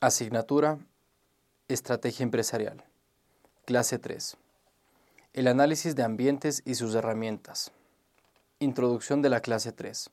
Asignatura Estrategia Empresarial. Clase 3. El análisis de ambientes y sus herramientas. Introducción de la clase 3.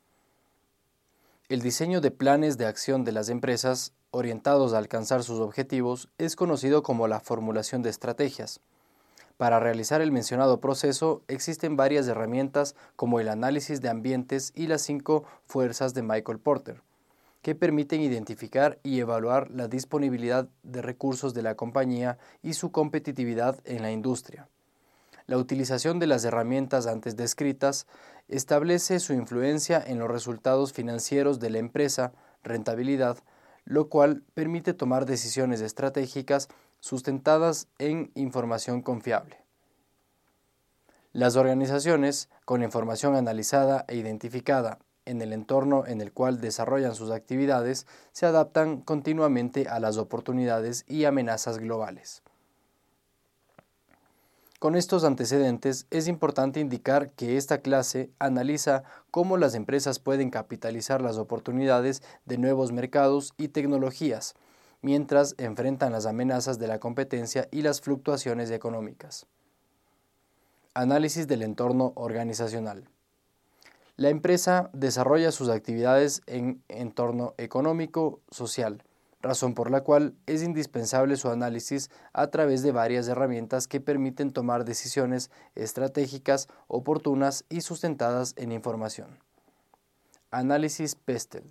El diseño de planes de acción de las empresas orientados a alcanzar sus objetivos es conocido como la formulación de estrategias. Para realizar el mencionado proceso existen varias herramientas como el análisis de ambientes y las 5 fuerzas de Michael Porter, que permiten identificar y evaluar la disponibilidad de recursos de la compañía y su competitividad en la industria. La utilización de las herramientas antes descritas establece su influencia en los resultados financieros de la empresa, rentabilidad, lo cual permite tomar decisiones estratégicas sustentadas en información confiable. Las organizaciones, con información analizada e identificada en el entorno en el cual desarrollan sus actividades, se adaptan continuamente a las oportunidades y amenazas globales. Con estos antecedentes, es importante indicar que esta clase analiza cómo las empresas pueden capitalizar las oportunidades de nuevos mercados y tecnologías, mientras enfrentan las amenazas de la competencia y las fluctuaciones económicas. Análisis del entorno organizacional. La empresa desarrolla sus actividades en entorno económico, social, razón por la cual es indispensable su análisis a través de varias herramientas que permiten tomar decisiones estratégicas, oportunas y sustentadas en información. Análisis Pestel.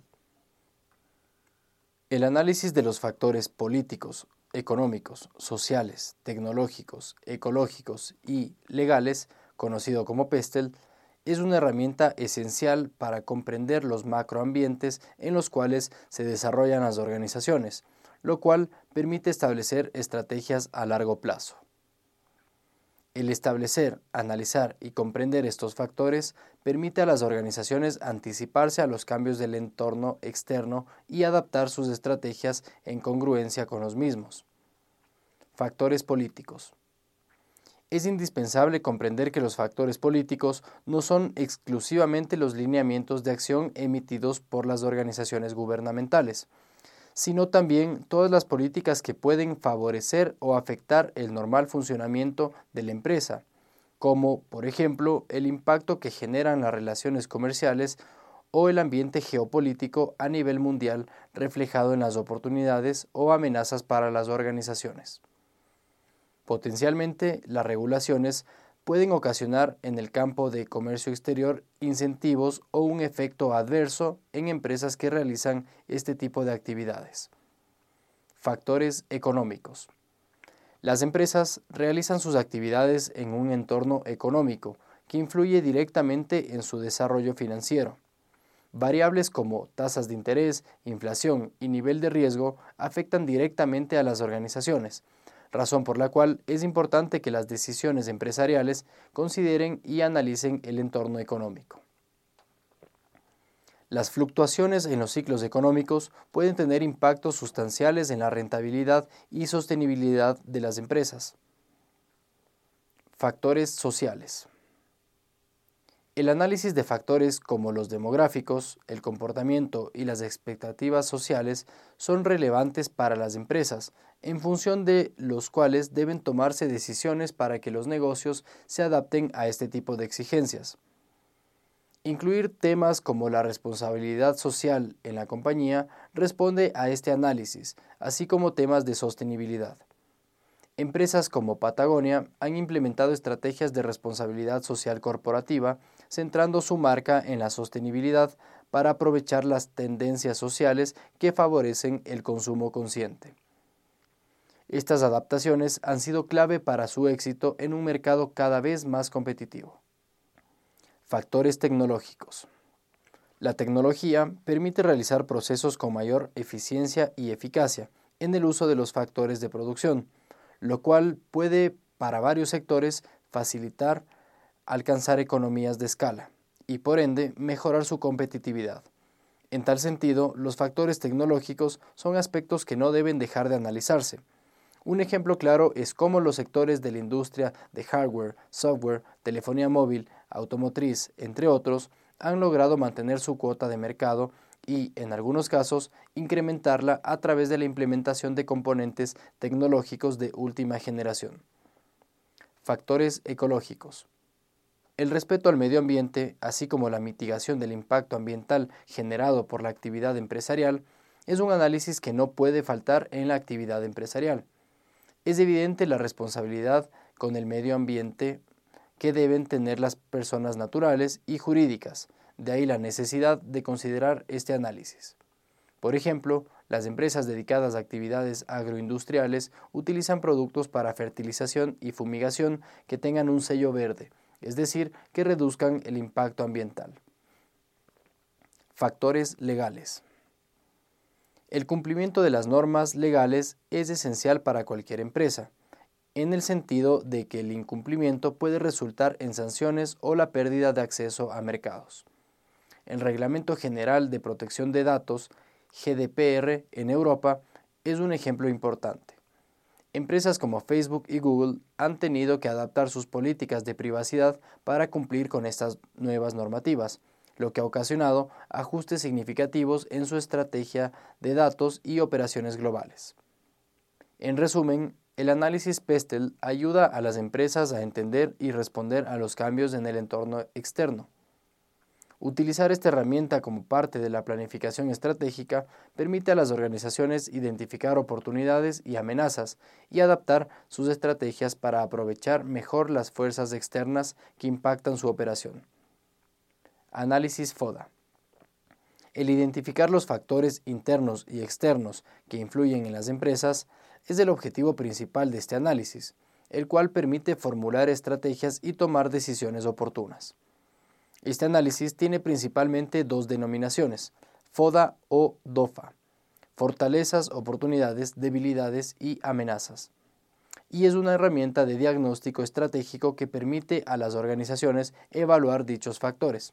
El análisis de los factores políticos, económicos, sociales, tecnológicos, ecológicos y legales, conocido como Pestel, es una herramienta esencial para comprender los macroambientes en los cuales se desarrollan las organizaciones, lo cual permite establecer estrategias a largo plazo. El establecer, analizar y comprender estos factores permite a las organizaciones anticiparse a los cambios del entorno externo y adaptar sus estrategias en congruencia con los mismos. Factores políticos. Es indispensable comprender que los factores políticos no son exclusivamente los lineamientos de acción emitidos por las organizaciones gubernamentales, sino también todas las políticas que pueden favorecer o afectar el normal funcionamiento de la empresa, como, por ejemplo, el impacto que generan las relaciones comerciales o el ambiente geopolítico a nivel mundial reflejado en las oportunidades o amenazas para las organizaciones. Potencialmente, las regulaciones pueden ocasionar en el campo de comercio exterior incentivos o un efecto adverso en empresas que realizan este tipo de actividades. Factores económicos. Las empresas realizan sus actividades en un entorno económico que influye directamente en su desarrollo financiero. Variables como tasas de interés, inflación y nivel de riesgo afectan directamente a las organizaciones, razón por la cual es importante que las decisiones empresariales consideren y analicen el entorno económico. Las fluctuaciones en los ciclos económicos pueden tener impactos sustanciales en la rentabilidad y sostenibilidad de las empresas. Factores sociales. El análisis de factores como los demográficos, el comportamiento y las expectativas sociales son relevantes para las empresas, en función de los cuales deben tomarse decisiones para que los negocios se adapten a este tipo de exigencias. Incluir temas como la responsabilidad social en la compañía responde a este análisis, así como temas de sostenibilidad. Empresas como Patagonia han implementado estrategias de responsabilidad social corporativa, centrando su marca en la sostenibilidad para aprovechar las tendencias sociales que favorecen el consumo consciente. Estas adaptaciones han sido clave para su éxito en un mercado cada vez más competitivo. Factores tecnológicos. La tecnología permite realizar procesos con mayor eficiencia y eficacia en el uso de los factores de producción, lo cual puede, para varios sectores, facilitar alcanzar economías de escala y, por ende, mejorar su competitividad. En tal sentido, los factores tecnológicos son aspectos que no deben dejar de analizarse. Un ejemplo claro es cómo los sectores de la industria de hardware, software, telefonía móvil, automotriz, entre otros, han logrado mantener su cuota de mercado y, en algunos casos, incrementarla a través de la implementación de componentes tecnológicos de última generación. Factores ecológicos. El respeto al medio ambiente, así como la mitigación del impacto ambiental generado por la actividad empresarial, es un análisis que no puede faltar en la actividad empresarial. Es evidente la responsabilidad con el medio ambiente que deben tener las personas naturales y jurídicas, de ahí la necesidad de considerar este análisis. Por ejemplo, las empresas dedicadas a actividades agroindustriales utilizan productos para fertilización y fumigación que tengan un sello verde, es decir, que reduzcan el impacto ambiental. Factores legales. El cumplimiento de las normas legales es esencial para cualquier empresa, en el sentido de que el incumplimiento puede resultar en sanciones o la pérdida de acceso a mercados. El Reglamento General de Protección de Datos, GDPR, en Europa, es un ejemplo importante. Empresas como Facebook y Google han tenido que adaptar sus políticas de privacidad para cumplir con estas nuevas normativas, lo que ha ocasionado ajustes significativos en su estrategia de datos y operaciones globales. En resumen, el análisis Pestel ayuda a las empresas a entender y responder a los cambios en el entorno externo. Utilizar esta herramienta como parte de la planificación estratégica permite a las organizaciones identificar oportunidades y amenazas y adaptar sus estrategias para aprovechar mejor las fuerzas externas que impactan su operación. Análisis FODA. El identificar los factores internos y externos que influyen en las empresas es el objetivo principal de este análisis, el cual permite formular estrategias y tomar decisiones oportunas. Este análisis tiene principalmente dos denominaciones, FODA o DOFA, fortalezas, oportunidades, debilidades y amenazas. Y es una herramienta de diagnóstico estratégico que permite a las organizaciones evaluar dichos factores.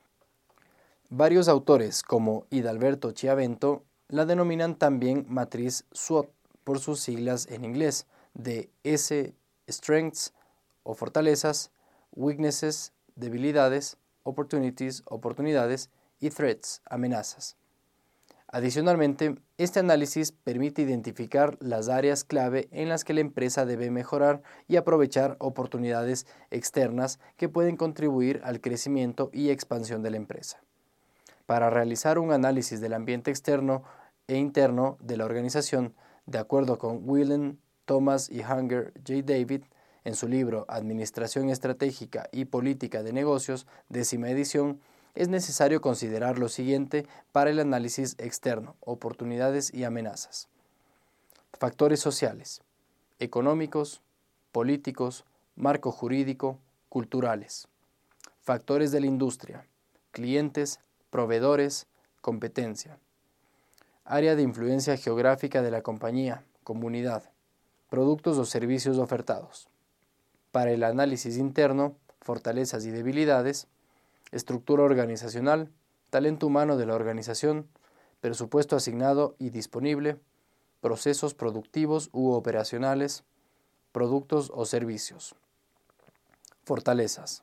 Varios autores, como Hidalberto Chiavento, la denominan también matriz SWOT, por sus siglas en inglés, de S, Strengths o fortalezas, Weaknesses, debilidades, Opportunities, oportunidades y Threats, amenazas. Adicionalmente, este análisis permite identificar las áreas clave en las que la empresa debe mejorar y aprovechar oportunidades externas que pueden contribuir al crecimiento y expansión de la empresa. Para realizar un análisis del ambiente externo e interno de la organización, de acuerdo con Whelan, Thomas y Hunger J. David, en su libro Administración Estratégica y Política de Negocios, 10ª edición, es necesario considerar lo siguiente para el análisis externo, oportunidades y amenazas. Factores sociales, económicos, políticos, marco jurídico, culturales. Factores de la industria, clientes, proveedores, competencia. Área de influencia geográfica de la compañía, comunidad, productos o servicios ofertados. Para el análisis interno, fortalezas y debilidades, estructura organizacional, talento humano de la organización, presupuesto asignado y disponible, procesos productivos u operacionales, productos o servicios. Fortalezas.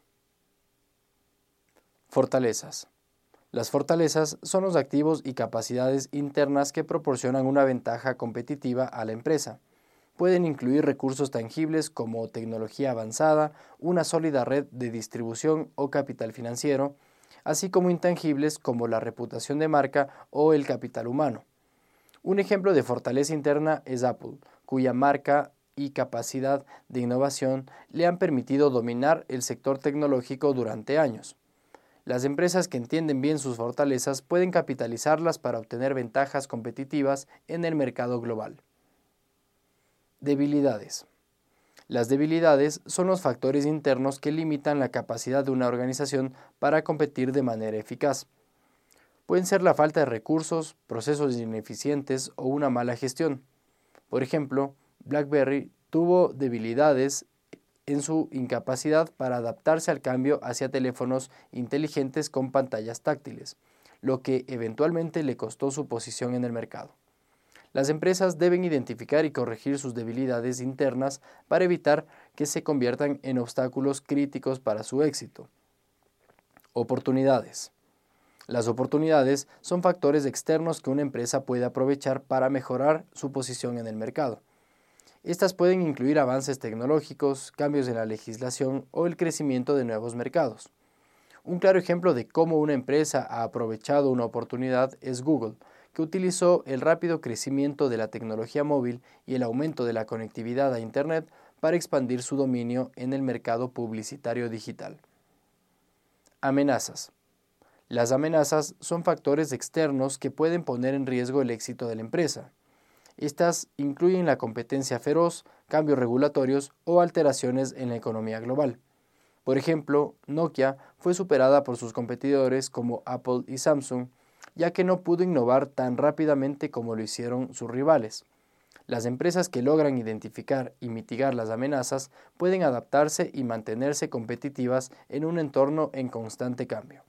Fortalezas. Las fortalezas son los activos y capacidades internas que proporcionan una ventaja competitiva a la empresa. Pueden incluir recursos tangibles como tecnología avanzada, una sólida red de distribución o capital financiero, así como intangibles como la reputación de marca o el capital humano. Un ejemplo de fortaleza interna es Apple, cuya marca y capacidad de innovación le han permitido dominar el sector tecnológico durante años. Las empresas que entienden bien sus fortalezas pueden capitalizarlas para obtener ventajas competitivas en el mercado global. Debilidades. Las debilidades son los factores internos que limitan la capacidad de una organización para competir de manera eficaz. Pueden ser la falta de recursos, procesos ineficientes o una mala gestión. Por ejemplo, BlackBerry tuvo debilidades en su incapacidad para adaptarse al cambio hacia teléfonos inteligentes con pantallas táctiles, lo que eventualmente le costó su posición en el mercado. Las empresas deben identificar y corregir sus debilidades internas para evitar que se conviertan en obstáculos críticos para su éxito. Oportunidades. Las oportunidades son factores externos que una empresa puede aprovechar para mejorar su posición en el mercado. Estas pueden incluir avances tecnológicos, cambios en la legislación o el crecimiento de nuevos mercados. Un claro ejemplo de cómo una empresa ha aprovechado una oportunidad es Google, que utilizó el rápido crecimiento de la tecnología móvil y el aumento de la conectividad a Internet para expandir su dominio en el mercado publicitario digital. Amenazas. Las amenazas son factores externos que pueden poner en riesgo el éxito de la empresa. Estas incluyen la competencia feroz, cambios regulatorios o alteraciones en la economía global. Por ejemplo, Nokia fue superada por sus competidores como Apple y Samsung, ya que no pudo innovar tan rápidamente como lo hicieron sus rivales. Las empresas que logran identificar y mitigar las amenazas pueden adaptarse y mantenerse competitivas en un entorno en constante cambio.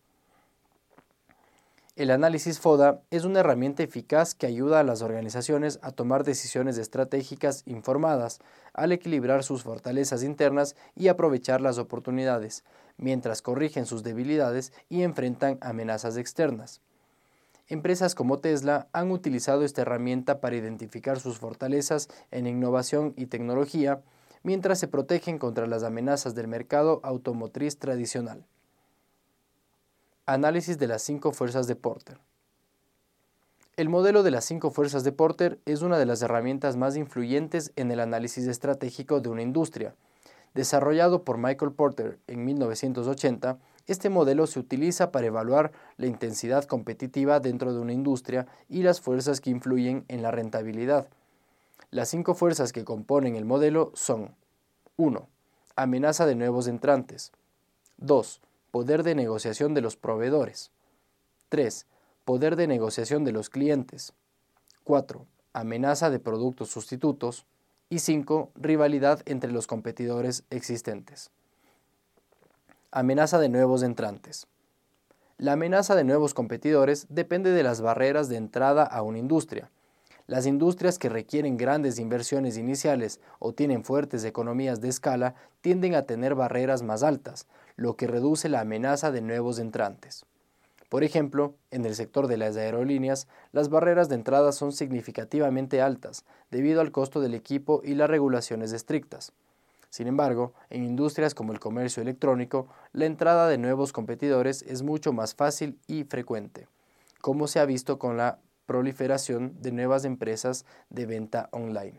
El análisis FODA es una herramienta eficaz que ayuda a las organizaciones a tomar decisiones estratégicas informadas, al equilibrar sus fortalezas internas y aprovechar las oportunidades, mientras corrigen sus debilidades y enfrentan amenazas externas. Empresas como Tesla han utilizado esta herramienta para identificar sus fortalezas en innovación y tecnología, mientras se protegen contra las amenazas del mercado automotriz tradicional. Análisis de las 5 fuerzas de Porter. El modelo de las 5 fuerzas de Porter es una de las herramientas más influyentes en el análisis estratégico de una industria. Desarrollado por Michael Porter en 1980, este modelo se utiliza para evaluar la intensidad competitiva dentro de una industria y las fuerzas que influyen en la rentabilidad. Las 5 fuerzas que componen el modelo son: 1. Amenaza de nuevos entrantes. 2. Poder de negociación de los proveedores. 3. Poder de negociación de los clientes. 4. Amenaza de productos sustitutos. Y 5. Rivalidad entre los competidores existentes. Amenaza de nuevos entrantes. La amenaza de nuevos competidores depende de las barreras de entrada a una industria. Las industrias que requieren grandes inversiones iniciales o tienen fuertes economías de escala tienden a tener barreras más altas, lo que reduce la amenaza de nuevos entrantes. Por ejemplo, en el sector de las aerolíneas, las barreras de entrada son significativamente altas debido al costo del equipo y las regulaciones estrictas. Sin embargo, en industrias como el comercio electrónico, la entrada de nuevos competidores es mucho más fácil y frecuente, como se ha visto con la proliferación de nuevas empresas de venta online.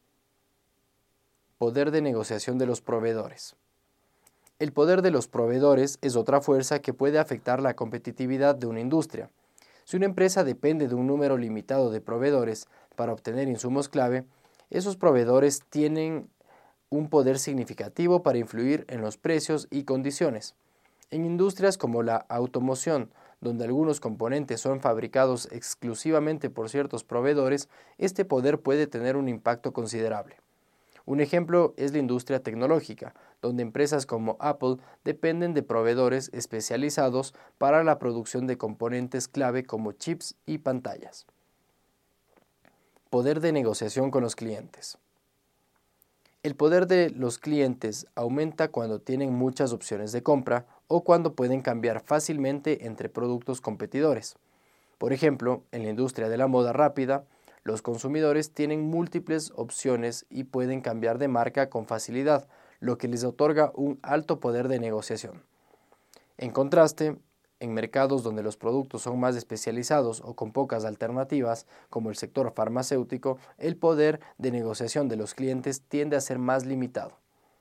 Poder de negociación de los proveedores. El poder de los proveedores es otra fuerza que puede afectar la competitividad de una industria. Si una empresa depende de un número limitado de proveedores para obtener insumos clave, esos proveedores tienen un poder significativo para influir en los precios y condiciones. En industrias como la automoción, donde algunos componentes son fabricados exclusivamente por ciertos proveedores, este poder puede tener un impacto considerable. Un ejemplo es la industria tecnológica, donde empresas como Apple dependen de proveedores especializados para la producción de componentes clave como chips y pantallas. Poder de negociación con los clientes. El poder de los clientes aumenta cuando tienen muchas opciones de compra o cuando pueden cambiar fácilmente entre productos competidores. Por ejemplo, en la industria de la moda rápida, los consumidores tienen múltiples opciones y pueden cambiar de marca con facilidad, lo que les otorga un alto poder de negociación. En contraste, en mercados donde los productos son más especializados o con pocas alternativas, como el sector farmacéutico, el poder de negociación de los clientes tiende a ser más limitado.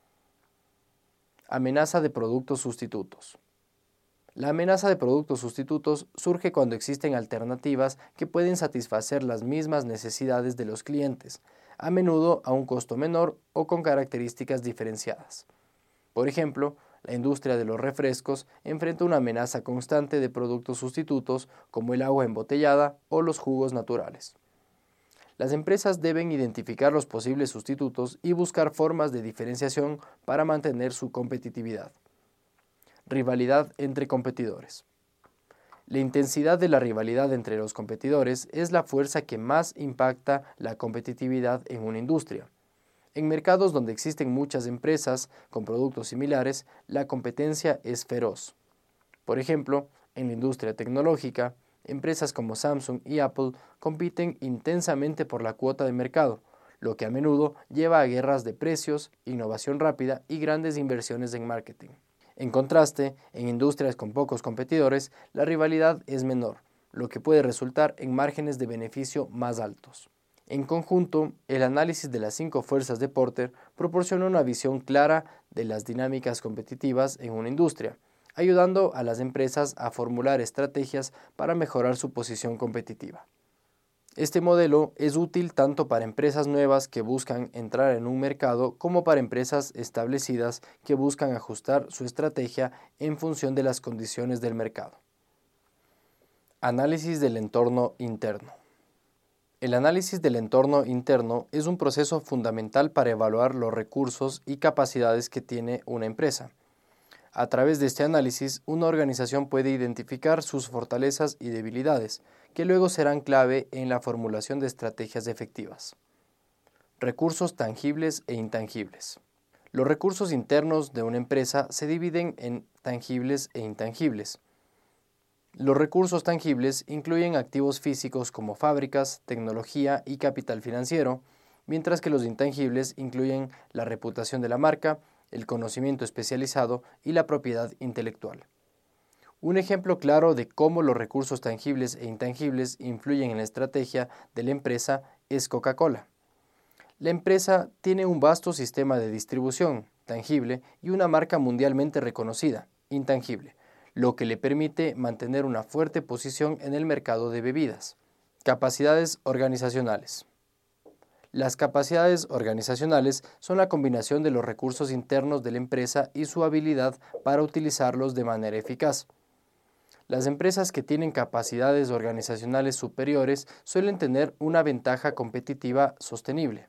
Amenaza de productos sustitutos. La amenaza de productos sustitutos surge cuando existen alternativas que pueden satisfacer las mismas necesidades de los clientes, a menudo a un costo menor o con características diferenciadas. Por ejemplo, la industria de los refrescos enfrenta una amenaza constante de productos sustitutos como el agua embotellada o los jugos naturales. Las empresas deben identificar los posibles sustitutos y buscar formas de diferenciación para mantener su competitividad. Rivalidad entre competidores. La intensidad de la rivalidad entre los competidores es la fuerza que más impacta la competitividad en una industria. En mercados donde existen muchas empresas con productos similares, la competencia es feroz. Por ejemplo, En la industria tecnológica, empresas como Samsung y Apple compiten intensamente por la cuota de mercado, lo que a menudo lleva a guerras de precios, innovación rápida y grandes inversiones en marketing. En contraste, en industrias con pocos competidores, la rivalidad es menor, lo que puede resultar en márgenes de beneficio más altos. En conjunto, el análisis de las 5 fuerzas de Porter proporciona una visión clara de las dinámicas competitivas en una industria, ayudando a las empresas a formular estrategias para mejorar su posición competitiva. Este modelo es útil tanto para empresas nuevas que buscan entrar en un mercado como para empresas establecidas que buscan ajustar su estrategia en función de las condiciones del mercado. Análisis del entorno interno. El análisis del entorno interno es un proceso fundamental para evaluar los recursos y capacidades que tiene una empresa. A través de este análisis, una organización puede identificar sus fortalezas y debilidades, que luego serán clave en la formulación de estrategias efectivas. Recursos tangibles e intangibles. Los recursos internos de una empresa se dividen en tangibles e intangibles. Los recursos tangibles incluyen activos físicos como fábricas, tecnología y capital financiero, mientras que los intangibles incluyen la reputación de la marca, el conocimiento especializado y la propiedad intelectual. Un ejemplo claro de cómo los recursos tangibles e intangibles influyen en la estrategia de la empresa es Coca-Cola. La empresa tiene un vasto sistema de distribución, tangible, y una marca mundialmente reconocida, intangible, lo que le permite mantener una fuerte posición en el mercado de bebidas. Capacidades organizacionales. Las capacidades organizacionales son la combinación de los recursos internos de la empresa y su habilidad para utilizarlos de manera eficaz. Las empresas que tienen capacidades organizacionales superiores suelen tener una ventaja competitiva sostenible.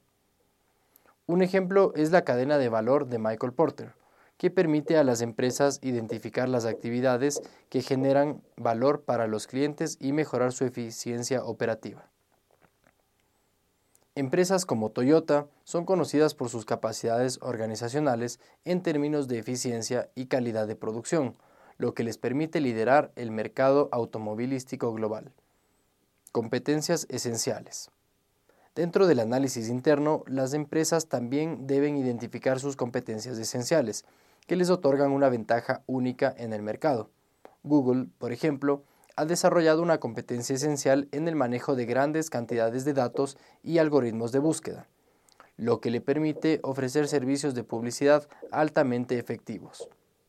Un ejemplo es la cadena de valor de Michael Porter, que permite a las empresas identificar las actividades que generan valor para los clientes y mejorar su eficiencia operativa. Empresas como Toyota son conocidas por sus capacidades organizacionales en términos de eficiencia y calidad de producción, lo que les permite liderar el mercado automovilístico global. Competencias esenciales. Dentro del análisis interno, las empresas también deben identificar sus competencias esenciales, que les otorgan una ventaja única en el mercado. Google, por ejemplo, ha desarrollado una competencia esencial en el manejo de grandes cantidades de datos y algoritmos de búsqueda, lo que le permite ofrecer servicios de publicidad altamente efectivos.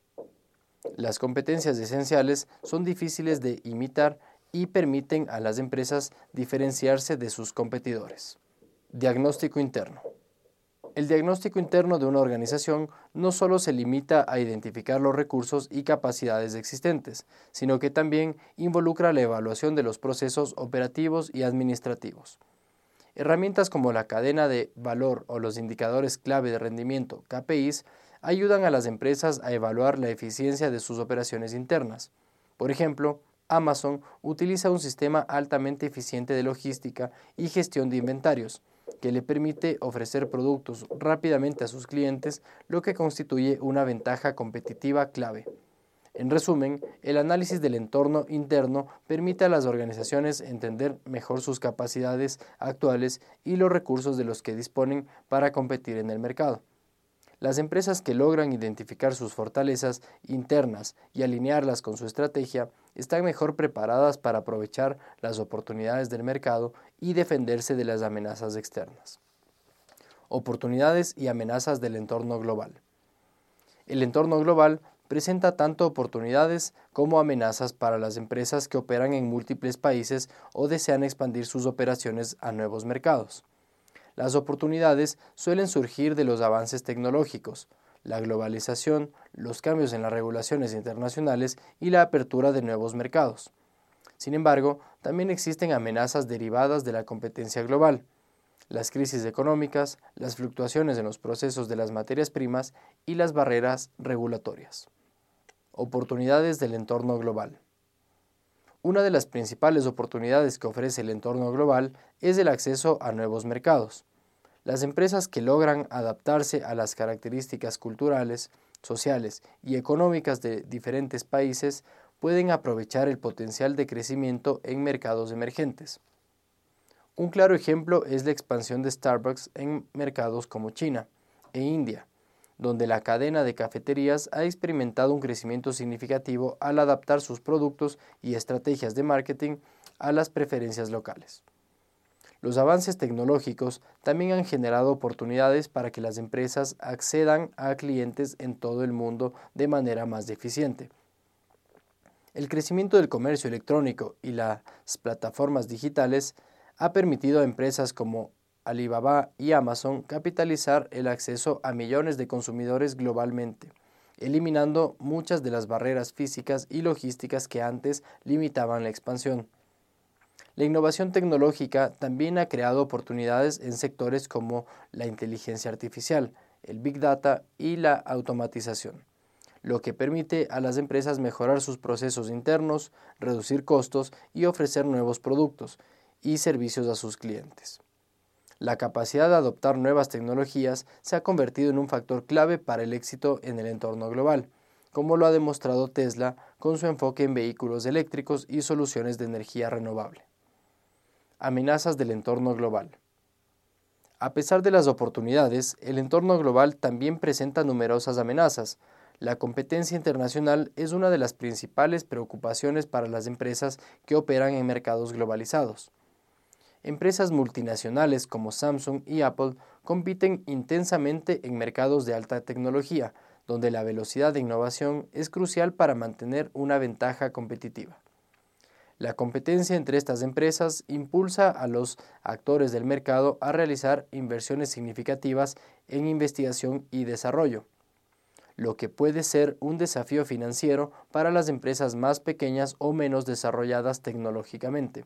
Las competencias esenciales son difíciles de imitar y permiten a las empresas diferenciarse de sus competidores. Diagnóstico interno. El diagnóstico interno de una organización no solo se limita a identificar los recursos y capacidades existentes, sino que también involucra la evaluación de los procesos operativos y administrativos. Herramientas como la cadena de valor o los indicadores clave de rendimiento, KPIs, ayudan a las empresas a evaluar la eficiencia de sus operaciones internas. Por ejemplo, Amazon utiliza un sistema altamente eficiente de logística y gestión de inventarios, que le permite ofrecer productos rápidamente a sus clientes, lo que constituye una ventaja competitiva clave. En resumen, el análisis del entorno interno permite a las organizaciones entender mejor sus capacidades actuales y los recursos de los que disponen para competir en el mercado. Las empresas que logran identificar sus fortalezas internas y alinearlas con su estrategia están mejor preparadas para aprovechar las oportunidades del mercado y defenderse de las amenazas externas. Oportunidades y amenazas del entorno global. El entorno global presenta tanto oportunidades como amenazas para las empresas que operan en múltiples países o desean expandir sus operaciones a nuevos mercados. Las oportunidades suelen surgir de los avances tecnológicos, la globalización, los cambios en las regulaciones internacionales y la apertura de nuevos mercados. Sin embargo, también existen amenazas derivadas de la competencia global, las crisis económicas, las fluctuaciones en los procesos de las materias primas y las barreras regulatorias. Oportunidades del entorno global. Una de las principales oportunidades que ofrece el entorno global es el acceso a nuevos mercados. Las empresas que logran adaptarse a las características culturales, sociales y económicas de diferentes países pueden aprovechar el potencial de crecimiento en mercados emergentes. Un claro ejemplo es la expansión de Starbucks en mercados como China e India, donde la cadena de cafeterías ha experimentado un crecimiento significativo al adaptar sus productos y estrategias de marketing a las preferencias locales. Los avances tecnológicos también han generado oportunidades para que las empresas accedan a clientes en todo el mundo de manera más eficiente. El crecimiento del comercio electrónico y las plataformas digitales ha permitido a empresas como Alibaba y Amazon capitalizar el acceso a millones de consumidores globalmente, eliminando muchas de las barreras físicas y logísticas que antes limitaban la expansión. La innovación tecnológica también ha creado oportunidades en sectores como la inteligencia artificial, el Big Data y la automatización, lo que permite a las empresas mejorar sus procesos internos, reducir costos y ofrecer nuevos productos y servicios a sus clientes. La capacidad de adoptar nuevas tecnologías se ha convertido en un factor clave para el éxito en el entorno global, como lo ha demostrado Tesla con su enfoque en vehículos eléctricos y soluciones de energía renovable. Amenazas del entorno global. A pesar de las oportunidades, el entorno global también presenta numerosas amenazas. La competencia internacional es una de las principales preocupaciones para las empresas que operan en mercados globalizados. Empresas multinacionales como Samsung y Apple compiten intensamente en mercados de alta tecnología, donde la velocidad de innovación es crucial para mantener una ventaja competitiva. La competencia entre estas empresas impulsa a los actores del mercado a realizar inversiones significativas en investigación y desarrollo, lo que puede ser un desafío financiero para las empresas más pequeñas o menos desarrolladas tecnológicamente.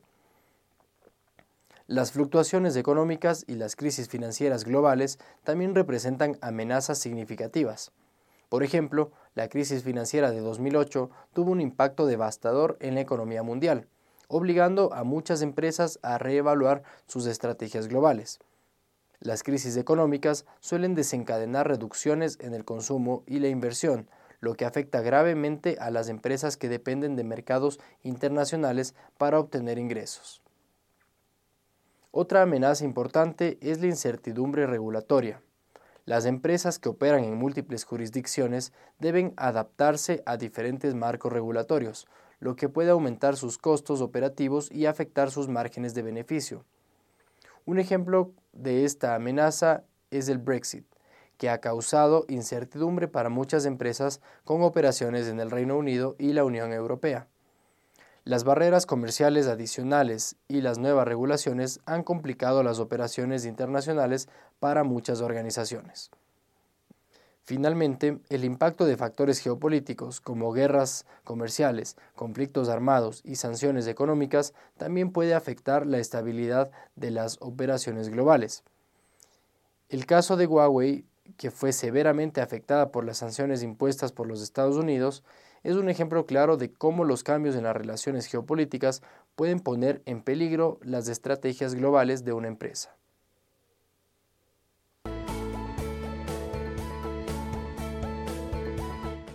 Las fluctuaciones económicas y las crisis financieras globales también representan amenazas significativas. Por ejemplo, la crisis financiera de 2008 tuvo un impacto devastador en la economía mundial, obligando a muchas empresas a reevaluar sus estrategias globales. Las crisis económicas suelen desencadenar reducciones en el consumo y la inversión, lo que afecta gravemente a las empresas que dependen de mercados internacionales para obtener ingresos. Otra amenaza importante es la incertidumbre regulatoria. Las empresas que operan en múltiples jurisdicciones deben adaptarse a diferentes marcos regulatorios, lo que puede aumentar sus costos operativos y afectar sus márgenes de beneficio. Un ejemplo de esta amenaza es el Brexit, que ha causado incertidumbre para muchas empresas con operaciones en el Reino Unido y la Unión Europea. Las barreras comerciales adicionales y las nuevas regulaciones han complicado las operaciones internacionales para muchas organizaciones. Finalmente, el impacto de factores geopolíticos como guerras comerciales, conflictos armados y sanciones económicas también puede afectar la estabilidad de las operaciones globales. El caso de Huawei, que fue severamente afectada por las sanciones impuestas por los Estados Unidos, es un ejemplo claro de cómo los cambios en las relaciones geopolíticas pueden poner en peligro las estrategias globales de una empresa.